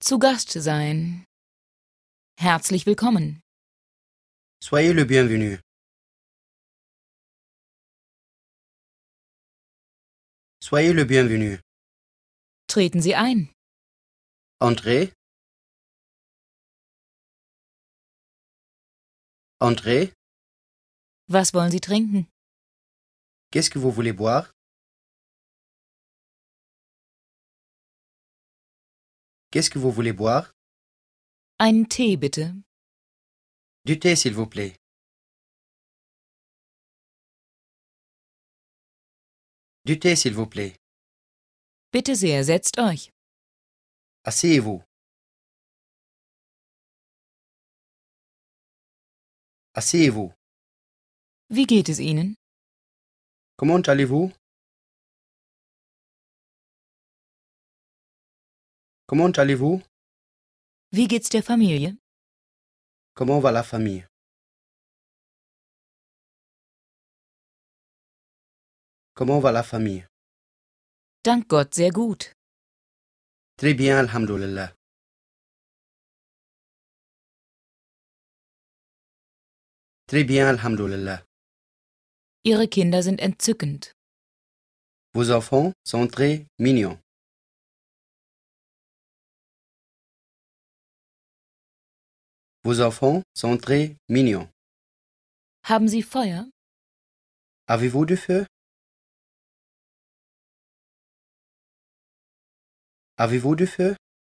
Zu Gast sein. Herzlich willkommen. Soyez le bienvenu. Soyez le bienvenu. Treten Sie ein. Entrez. Entrez. Was wollen Sie trinken? Qu'est-ce que vous voulez boire? Qu'est-ce que vous voulez boire? Einen Tee, bitte. Du thé, s'il vous plaît. Du thé, s'il vous plaît. Bitte sehr, setzt euch. Asseyez-vous. Asseyez-vous. Wie geht es Ihnen? Comment allez-vous? Comment allez-vous? Wie geht's der Familie? Comment va la famille? Comment va la famille? Dank Gott, sehr gut. Très bien, alhamdoulilah. Très bien, alhamdoulilah. Ihre Kinder sind entzückend. Vos enfants sont très mignons. Vos enfants sont très mignons. Haben Sie Feuer? Avez-vous du feu? Avez-vous du feu?